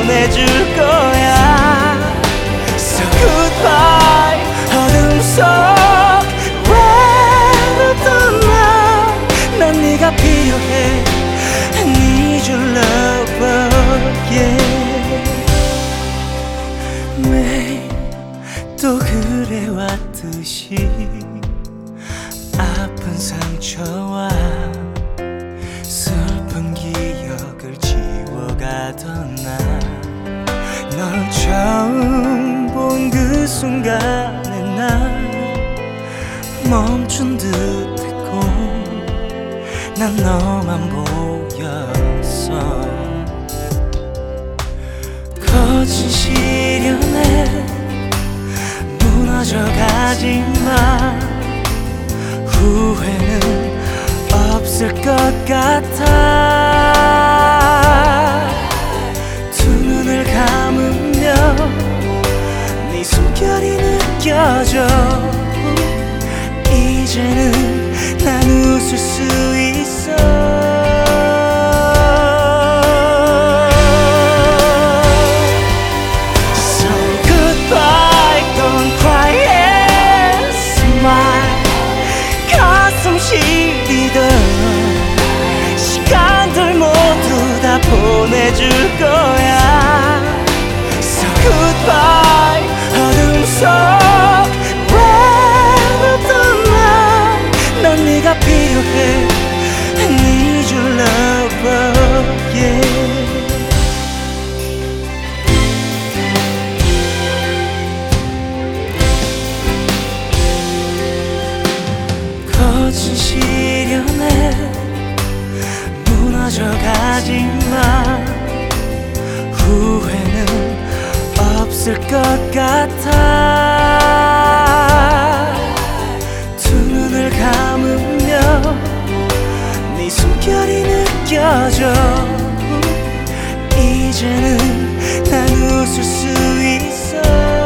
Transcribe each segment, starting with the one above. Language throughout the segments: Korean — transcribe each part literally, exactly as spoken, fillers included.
보내줄 거야. So goodbye 어둠 속 외롭던 날 난 네가 필요해. I need your love again. 매일 또 그래왔듯이 아픈 상처와 슬픈 기억을 지워가던 날 널 처음 본 그 순간에 난 멈춘 듯했고 난 너만 보였어. 거친 시련에 무너져가지만 후회는 없을 것 같아. 두 눈을 감으며 네 숨결이 느껴져. 이제는 난 웃을 수 있어. So goodbye, don't cry and smile. 가슴 시리던 시간들 모두 다 보내줄 거야. So goodbye 어둠 속 난 네가 필요해. I need your love again. 거친 시련에 무너져가지만 후회는 없을 것 같아. 감으며 네 숨결이 느껴져. 이제는 난 웃을 수 있어.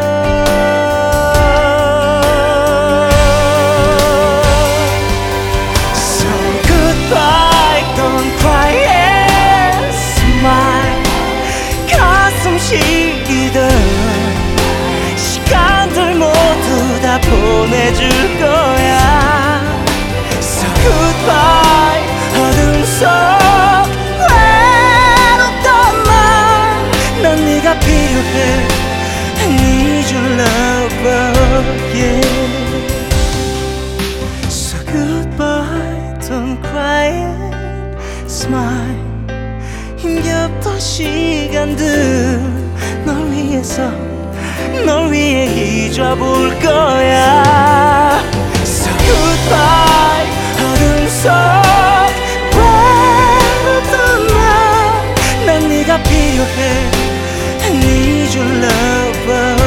So goodbye, don't cry and smile. 가슴 시리던 시간들 모두 다 보내줄 거야. Goodbye 어둠 속 외롭던 날 난 네가 필요해. I need your love again. So goodbye don't cry and smile. 힘겹던 시간들 널 위해서 널 위해 잊어볼 거야. So goodbye 어둠 속 외롭던 날 난 네가 필요해. I need your love.